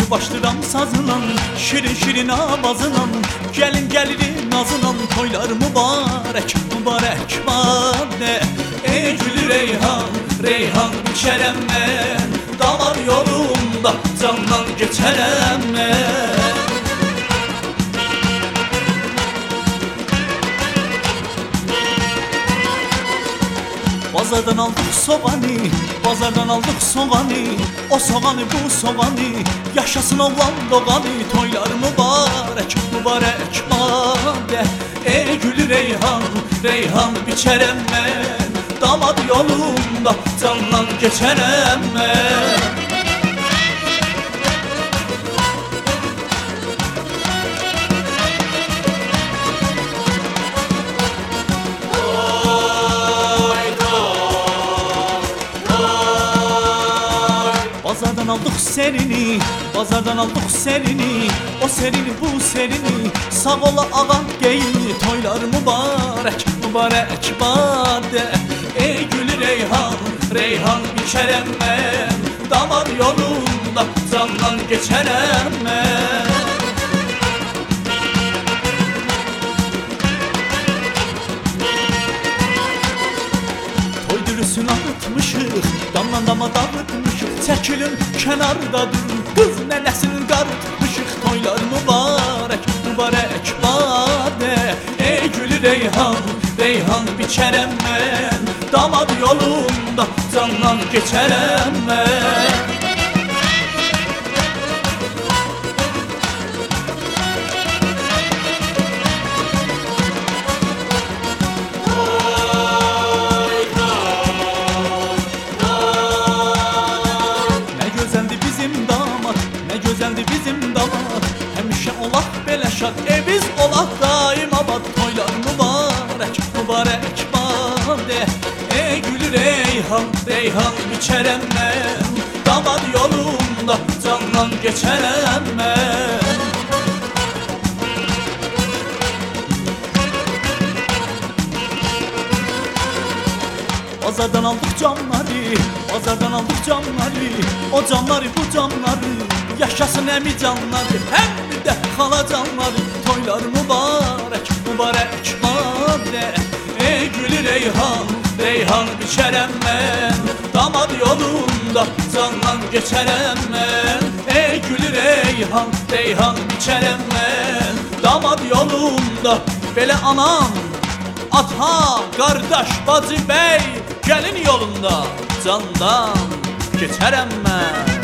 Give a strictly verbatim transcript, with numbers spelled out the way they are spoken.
başlıram sazınan, şirin şirin avazınan, gelin gelirin nazınan, toylar mübarek, mübarek bade. Ey gül reyhan, reyhan içerem ben, damar yolunda candan geçerem ben. Bazardan aldık soğanı, bazardan aldık soğanı, o soğanı bu soğanı, yaşasın oğlan doğanı, toylar mübarek, mübarek bade. Ey gül reyhan, reyhan biçerem ben, damad yolunda candan geçerem ben. Bazardan aldık serini, bazardan aldık serini, o serini bu serini, sağ ola ağa geyini, toylar mübarek, mübarek bade. Ey gül reyhan, reyhan biçerem ben, damar yolunda candan geçerem ben. Toy dürüsünü arıtmışıq, damdan dama dağıtmışıq, çəkilin kənarda durun, qız nənəsinin qarıtmışıq, toylar mübarək, mübarək bade. Ey gül reyhan, reyhan biçərəm mən, damad yolunda candan geçərəm mən. Gözəldi bizim damat, həmişə olaq belə şad, e biz olaq daim abad, toylar mübarək, mübarək bade. Ey gül reyhan, reyhan biçərəm mən, damad yolunda candan geçərəm mən. Bazardan aldık camları, bazardan aldık camları, o camları bu camları, yaşasın əmi canları, həm də xala canları, toylar mübarək, mübarək bade. Ey gül reyhan, reyhan biçərəm mən, damad yolunda candan geçərəm mən. Ey gül reyhan, reyhan biçərəm mən, damad yolunda, belə anam, ata, qardaş, bacı, bəy, gəlin yolunda candan geçərəm mən.